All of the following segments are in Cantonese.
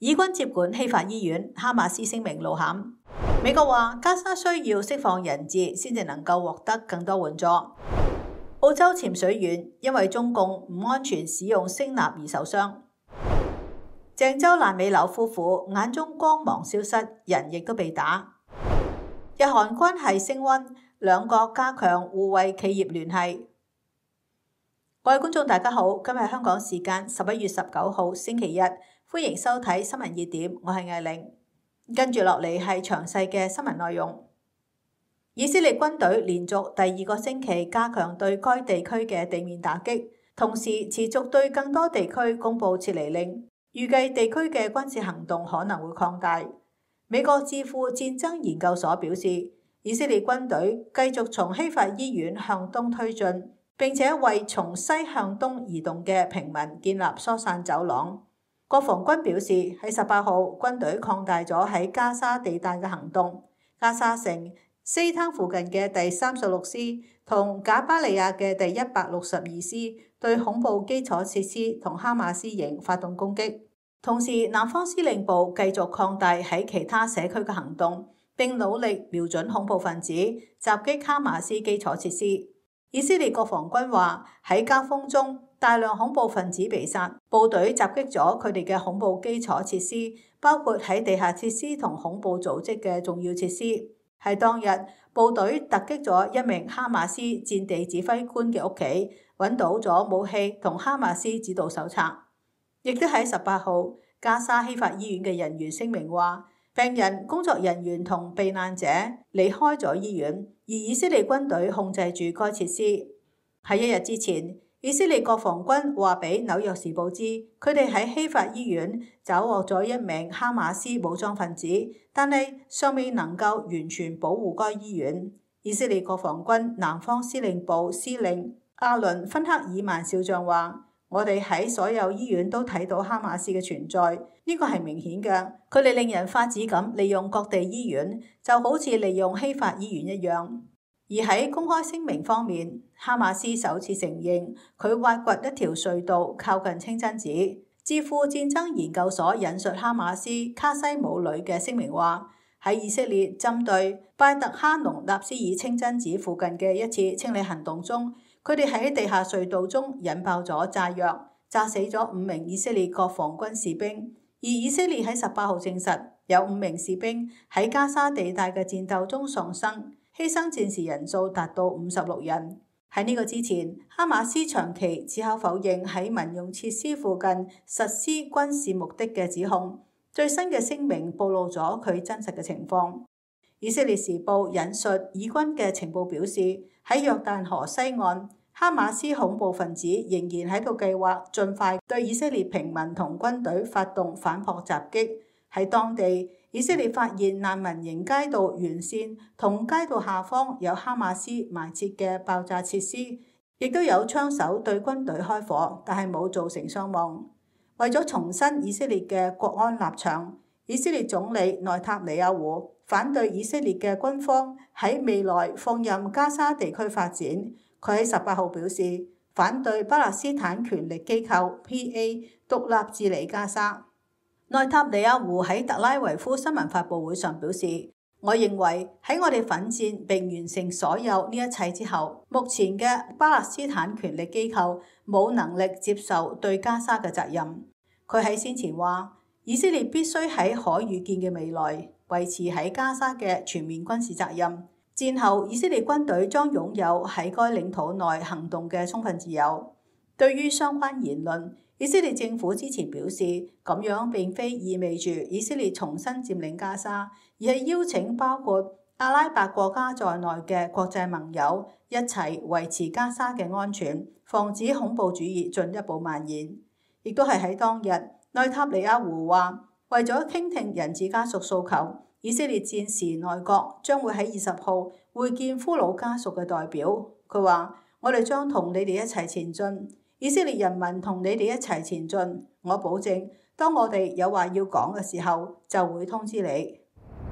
以軍接管希法醫院，哈馬斯聲明露餡。美國話加沙需要釋放人質先至能夠獲得更多援助。澳洲潛水員因為中共唔安全使用聲納而受傷。鄭州爛尾樓夫婦眼中光芒消失，人亦都被打。日韓關係升溫，兩國加強互惠企業聯繫。各位觀眾大家好，今日香港時間11月19號星期日，歡迎收睇新聞熱點，我係艾玲。跟住落嚟係詳細嘅新聞內容。以色列軍隊連續第二個星期加強對該地區嘅地面打擊，同時持續對更多地區公布撤離令，預計地區嘅軍事行動可能會擴大。美國智庫戰爭研究所表示，以色列軍隊繼續從希法醫院向東推進，並且為從西向東移動嘅平民建立疏散走廊。國防軍表示，喺18號，軍隊擴大咗喺加沙地帶嘅行動。加沙城西灘附近嘅第36師同賈巴利亞嘅第162師對恐怖基礎設施同哈馬斯營發動攻擊。同時，南方司令部繼續擴大喺其他社區嘅行動，並努力瞄準恐怖分子襲擊哈馬斯基礎設施。以色列國防軍話喺交鋒中，大量恐怖分子被殺，部隊襲擊咗佢哋嘅恐怖基礎設施，包括喺地下設施同恐怖組織嘅重要設施。喺當日，部隊突擊咗一名哈馬斯戰地指揮官嘅屋企，揾到咗武器同哈馬斯指導手冊。亦都喺18號，加沙希法醫院嘅人員聲明話，病人、工作人員同避難者離開咗醫院，而以色列軍隊控制住該設施。喺一日之前，以色列國防軍話俾紐約時報知，佢哋喺希法醫院找獲咗一名哈馬斯武裝分子，但係尚未能夠完全保護該醫院。以色列國防軍南方司令部司令阿倫芬克爾曼少將話，我哋喺所有醫院都睇到哈馬斯嘅存在，呢個係明顯嘅。佢哋令人髮指咁利用各地醫院，就好似利用希法醫院一樣。而喺公開聲明方面，哈馬斯首次承認佢挖掘一條隧道靠近清真寺。智庫戰爭研究所引述哈馬斯卡西姆旅嘅聲明話，喺以色列針對拜特哈農納斯爾清真寺附近嘅一次清理行動中，佢哋喺地下隧道中引爆咗炸藥，炸死咗5名以色列國防軍士兵。而以色列喺18號證實有5名士兵喺加沙地帶嘅戰鬥中喪生，犧牲戰士人數達到56人。喺呢個之前，哈馬斯長期矢口否認喺民用設施附近實施軍事目的嘅指控。最新嘅聲明暴露咗佢真實嘅情況。以色列時報引述以軍嘅情報表示，喺約旦河西岸，哈馬斯恐怖分子仍然喺度計劃盡快對以色列平民同軍隊發動反撲襲擊。喺當地，以色列發現難民營街道沿線同街道下方有哈馬斯埋設嘅爆炸設施，亦都有槍手對軍隊開火，但係冇造成傷亡。為咗重申以色列嘅國安立場，以色列總理內塔尼亞胡反對以色列嘅軍方喺未來放任加沙地區發展。佢喺18號表示，反對巴勒斯坦權力機構 PA 獨立治理加沙。內塔尼亞胡喺特拉維夫新聞發佈會上表示，我認為喺我哋奮戰並完成所有呢一切之後，目前嘅巴勒斯坦權力機構冇能力接受對加沙嘅責任。佢喺先前話，以色列必須喺可預見嘅未來維持喺加沙嘅全面軍事責任。戰後，以色列軍隊將擁有喺該領土內行動嘅充分自由。對於相關言論，以色列政府之前表示，咁樣並非意味住以色列重新佔領加沙，而係邀請包括阿拉伯國家在內嘅國際盟友一齊維持加沙嘅安全，防止恐怖主義進一步蔓延。亦都係喺當日，內塔尼亞胡話，為咗傾聽人質家屬訴求，以色列戰時內閣將會喺20號會見俘虜家屬嘅代表。佢話：我哋將同你哋一齊前進，以色列人民同你哋一齊前進。我保證，當我哋有話要講嘅時候，就會通知你。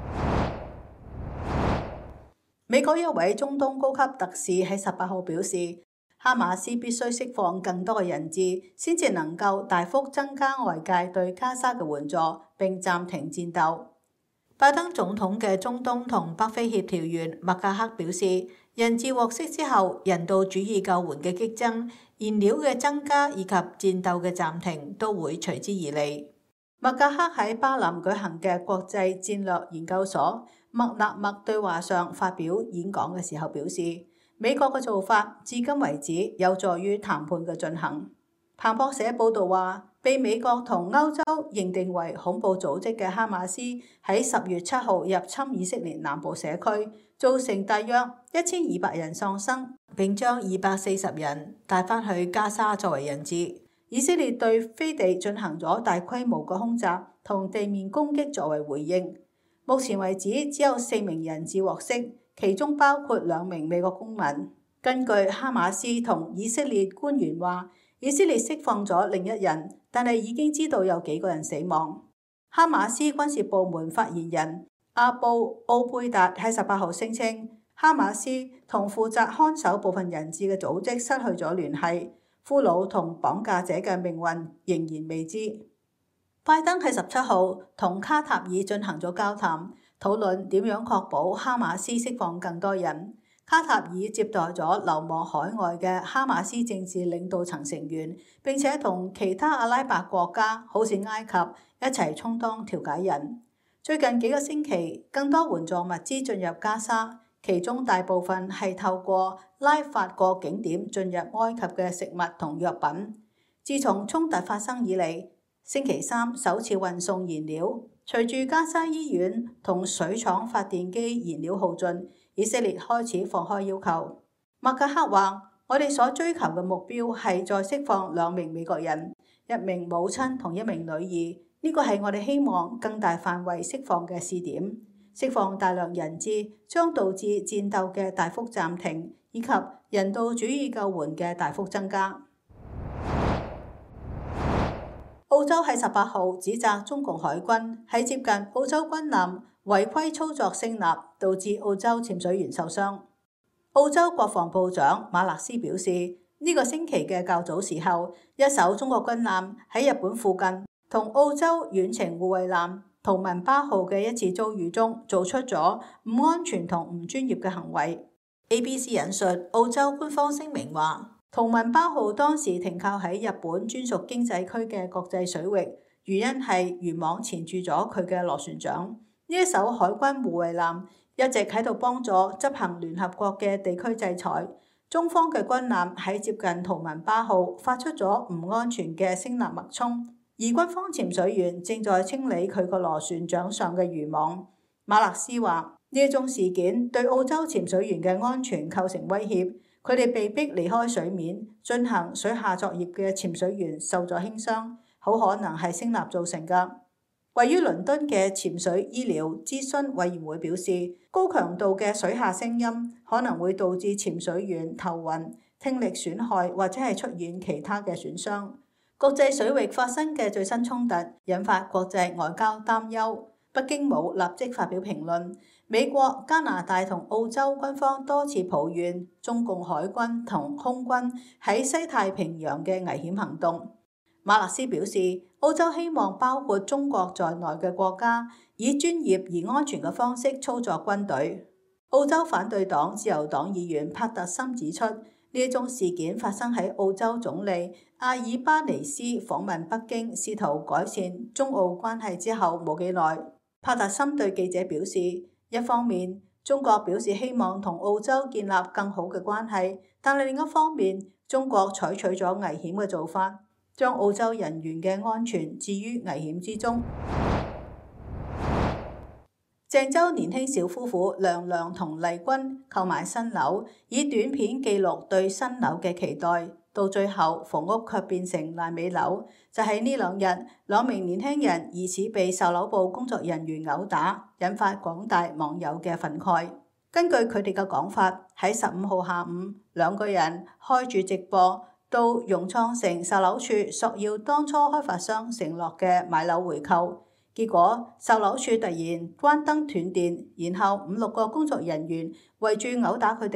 美國一位中東高級特使喺18號表示， 哈馬斯必須釋放更多嘅人質，先至能夠大幅增加外界對加沙嘅援助，並暫停戰鬥。拜登總統嘅中東同北非協調員麥格克表示，人質獲釋之後，人道主義救援嘅激增、燃料嘅增加以及戰鬥嘅暫停都會隨之而嚟。麥格克喺巴林舉行嘅國際戰略研究所麥納麥對話上發表演講嘅時候表示，美國嘅做法至今為止有助於談判嘅進行。彭博社報導話，被美國同歐洲認定為恐怖組織嘅哈馬斯喺10月7號入侵以色列南部社區，造成大約1200人喪生，並將240人帶返去加沙作為人質。以色列對飛地進行咗大規模嘅空襲同地面攻擊作為回應。目前為止只有4名人質獲釋，其中包括2名美國公民。根據哈馬斯同以色列官員話，以色列釋放咗另一人，但係已經知道有幾個人死亡。哈馬斯軍事部門發言人阿布奧貝達喺18號聲稱，哈馬斯同負責看守部分人質嘅組織失去咗聯繫，俘虜同綁架者嘅命運仍然未知。拜登喺17號同卡塔爾進行咗交談，討論點樣確保哈馬斯釋放更多人。卡塔爾接待咗流亡海外嘅哈馬斯政治領導層成員，並且同其他阿拉伯國家，好似埃及一齊充當調解人。最近幾個星期，更多援助物資進入加沙，其中大部分係透過拉法過景點進入埃及嘅食物同藥品。自從衝突發生以嚟，星期三首次運送燃料，隨住加沙醫院同水廠發電機燃料耗盡，以色列開始放開要求。麥格克話：我哋所追求嘅目標係再釋放2名美國人、1名母親同1名女兒。呢個係我哋希望更大範圍釋放嘅試點。釋放大量人質將導致戰鬥嘅大幅暫停，以及人道主義救援嘅大幅增加。澳洲喺18號指責中共海軍喺接近澳洲軍艦違規操作聲納，導致澳洲潛水員受傷。澳洲國防部長馬勒斯表示，呢個星期嘅較早時候，一艘中國軍艦喺日本附近同澳洲遠程護衛艦圖文巴號嘅一次遭遇中，做出咗唔安全同唔專業嘅行為。ABC 引述澳洲官方聲明話，圖文巴號當時停靠喺日本專屬經濟區嘅國際水域，原因係漁網纏住咗佢嘅螺旋槳。呢一艘海軍護衛艦一直喺度幫助執行聯合國嘅地區制裁。中方嘅軍艦喺接近圖文巴號發出咗唔安全嘅聲納脈衝，而軍方潛水員正在清理佢個螺旋槳上嘅漁網。馬勒斯話：呢一宗事件對澳洲潛水員嘅安全構成威脅，佢哋被逼離開水面進行水下作業嘅潛水員受咗輕傷，好可能係聲納造成㗎。位於倫敦嘅潛水醫療諮詢委員會表示，高強度嘅水下聲音可能會導致潛水員頭暈、聽力損害或者係出現其他嘅損傷。國際水域發生嘅最新衝突引發國際外交擔憂，北京冇立即發表評論。美國、加拿大同澳洲軍方多次抱怨中共海軍同空軍喺西太平洋嘅危險行動。馬勒斯表示，澳洲希望包括中國在內嘅國家以專業而安全嘅方式操作軍隊。澳洲反對黨自由黨議員帕特森指出，呢一宗事件發生喺澳洲總理阿爾巴尼斯訪問北京，試圖改善中澳關係之後冇幾耐。帕特森對記者表示，一方面中國表示希望同澳洲建立更好嘅關係，但係另一方面中國採取咗危險嘅做法，將澳洲人員嘅安全置於危險之中。鄭州年輕小夫婦梁亮同麗君購買新樓，以短片記錄對新樓嘅期待，到最後房屋卻變成爛尾樓。就喺呢2日，2名年輕人疑似被售樓部工作人員毆打，引發廣大網友嘅憤慨。根據佢哋嘅講法，喺15號下午，2個人開住直播到融創城售樓處索要當初開發商承諾嘅買樓回購。結果售樓處突然關燈斷電，然後5、6個工作人員圍住毆打佢哋，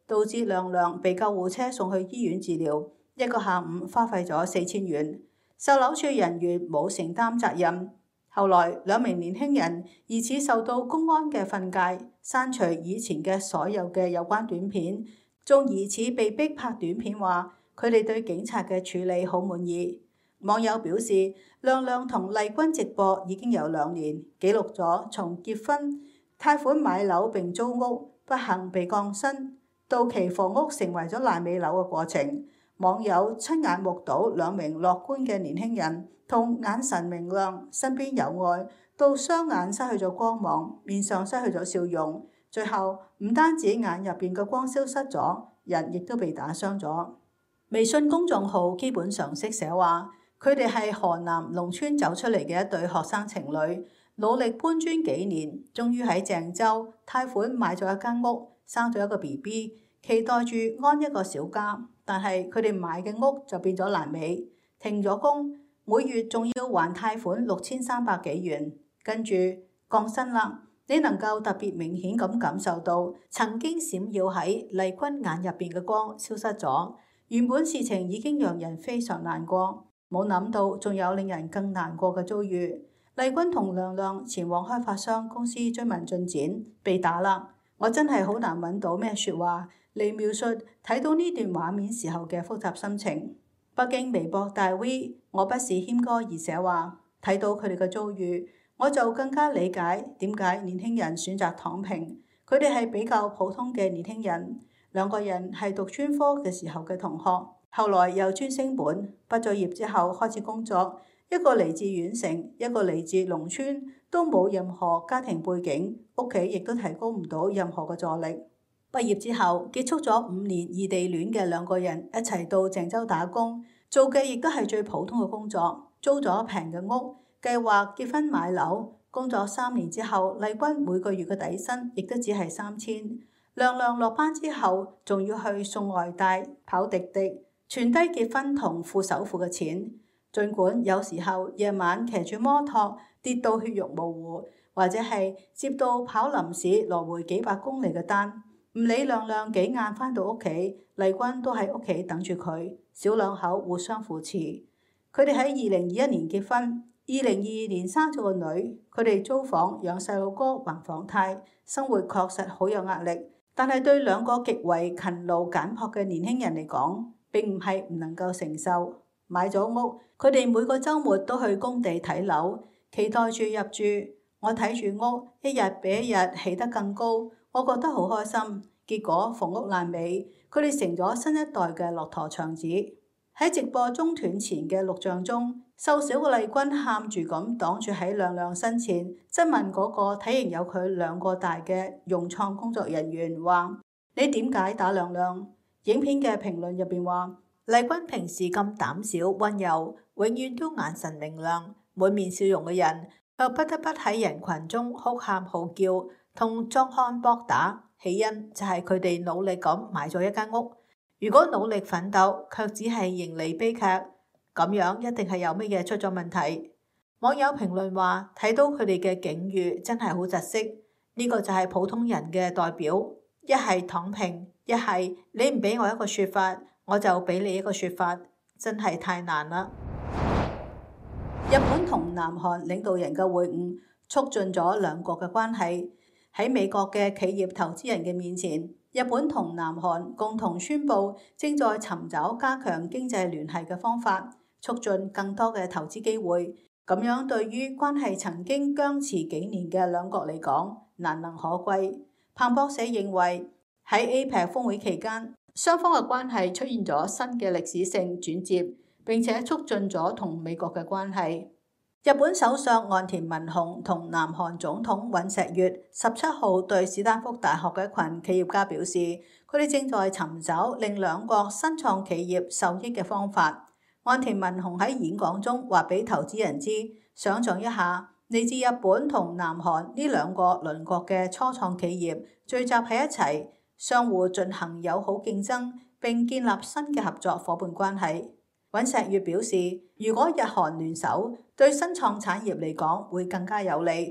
導致亮亮被救護車送去醫院治療，一個下午花費咗4000元。售樓處人員冇承擔責任。後來2名年輕人疑似受到公安嘅訓誡，刪除以前嘅所有嘅有關短片，仲疑似被逼拍短片話佢哋對警察嘅處理好滿意。網友表示，亮亮同麗君直播已經有2年，記錄咗從結婚、貸款買樓並租屋、不幸被降薪、到期房屋成為咗爛尾樓嘅過程。網友親眼目睹2名樂觀嘅年輕人同眼神明亮、身邊有愛，到雙眼失去咗光芒，面上失去咗笑容，最後唔單止眼入邊嘅光消失咗，人亦都被打傷咗。微信公眾號基本常識寫話，佢哋係河南農村走出嚟嘅一對學生情侶，努力搬磚幾年，終於喺鄭州貸款買咗一間屋，生咗一個 BB， 期待住安一個小家。但係佢哋買嘅屋就變咗爛尾，停咗工，每月仲要還貸款6300幾元，跟住降薪啦。你能夠特別明顯咁感受到曾經閃耀喺麗君眼入邊嘅光消失咗。原本事情已經讓人非常難過，冇諗到仲有令人更難過嘅遭遇。麗君同亮亮前往開發商公司追問進展，被打啦。我真係好難揾到咩說話嚟描述睇到呢段畫面時候嘅複雜心情。北京微博大 V 我不是謙哥而寫話，睇到佢哋嘅遭遇，我就更加理解點解年輕人選擇躺平。佢哋係比較普通嘅年輕人，2個人係讀專科嘅時候嘅同學，後來又專升本，畢咗業之後開始工作。一個嚟自縣城，一個嚟自農村，都冇任何家庭背景，屋企亦都提供唔到任何嘅助力。畢業之後，結束咗5年異地戀嘅2個人一齊到鄭州打工，做嘅亦都係最普通嘅工作，租咗平嘅屋，計劃結婚買樓。工作3年之後，麗君每個月嘅底薪亦都只係3000。亮亮落班之後，仲要去送外帶、跑滴滴，存低結婚同付首付嘅錢。儘管有時候夜晚騎住摩托跌到血肉模糊，或者係接到跑臨市來回幾百公里嘅單，唔理亮亮幾晏返到屋企，麗君都喺屋企等住佢，小兩口互相扶持。佢哋喺2021年結婚，2022年生咗個女。佢哋租房養細路哥還房貸，生活確實好有壓力。但係對2個極為勤勞簡樸嘅年輕人嚟講，並唔係唔能夠承受。買咗屋，佢哋每個週末都去工地睇樓，期待住入住。我睇住屋，一日比一日起得更高，我覺得好開心。結果房屋爛尾，佢哋成咗新一代嘅駱駝祥子。喺直播中斷前嘅錄像中，瘦小嘅麗君喊住咁擋住喺亮亮身前，質問嗰個體型有佢2個大嘅融創工作人員話：你點解打亮亮？影片嘅評論入邊話，麗君平時咁膽小溫柔，永遠都眼神明亮、滿面笑容嘅人，卻不得不喺人群中哭喊號叫，同壯漢搏打。起因就係佢哋努力咁買咗一間屋。如果努力奮鬥，卻只係迎嚟悲劇，咁樣一定係有乜嘢出咗問題。網友評論話：睇到佢哋嘅境遇真係好窒息。呢個就係普通人嘅代表，一係躺平，一係你唔俾我一個說法，我就俾你一個說法，真係太難啦。日本同南韓領導人嘅會晤，促進咗2國嘅關係。喺美國嘅企業投資人嘅面前，日本同南韓共同宣布正在尋找加強經濟聯繫嘅方法，促進更多嘅投資機會。咁樣對於關係曾經僵持幾年嘅2國嚟講，難能可貴。彭博社認為喺 APEC 峰會期間，雙方嘅關係出現咗新嘅歷史性轉折，並且促進咗同美國嘅關係。日本首相岸田文雄同南韓總統尹錫悅17號對史丹福大學嘅一群企業家表示，佢哋正在尋找令2國新創企業受益嘅方法。岸田文雄喺演講中話俾投資人知，想像一下，嚟自日本同南韓呢2個鄰國嘅初創企業聚集喺一齊，相互進行友好競爭，並建立新嘅合作夥伴關係。尹錫悅表示，如果日韓聯手，對新創產業嚟講會更加有利。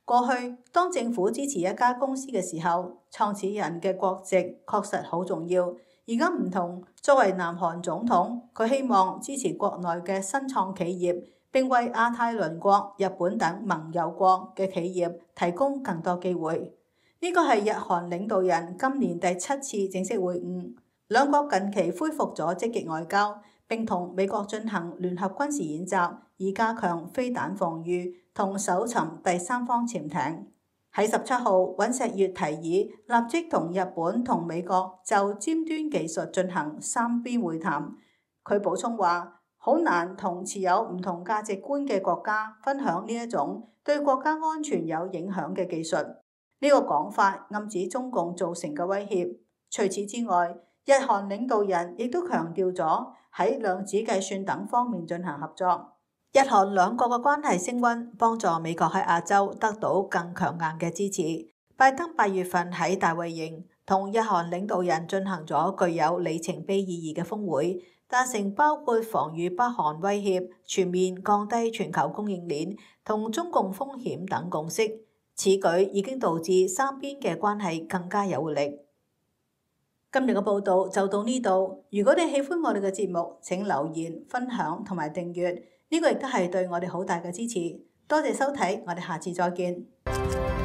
過去當政府支持一家公司嘅時候，創始人嘅國籍確實好重要。而家唔同，作為南韓總統，佢希望支持國內嘅新創企業，並為亞太鄰國日本等盟友國嘅企業提供更多機會。呢個係日韓領導人今年第7次正式會晤，兩國近期恢復咗積極外交，並同美國進行聯合軍事演習，以加強飛彈防禦同搜尋第三方潛艇。喺17號，尹錫悅提議立即同日本同美國就尖端技術進行3邊會談。佢補充話：好難同持有唔同價值觀嘅國家分享呢一種對國家安全有影響嘅技術。呢個講法暗指中共造成嘅威脅。除此之外，日韓領導人亦都強調咗喺量子計算等方面進行合作。日韓兩國嘅關係升溫，幫助美國喺亞洲得到更強硬嘅支持。拜登8月份喺大衛營同日韓領導人進行咗具有里程碑意義嘅峰會，達成包括防禦北韓威脅、全面降低全球供應鏈同中共風險等共識。此舉已經導致三邊嘅關係更加有活力。今日嘅報道就到呢度。如果你喜歡我哋嘅節目，請留言、分享同埋訂閱，呢個亦都係對我哋好大嘅支持。多謝收睇，我哋下次再見。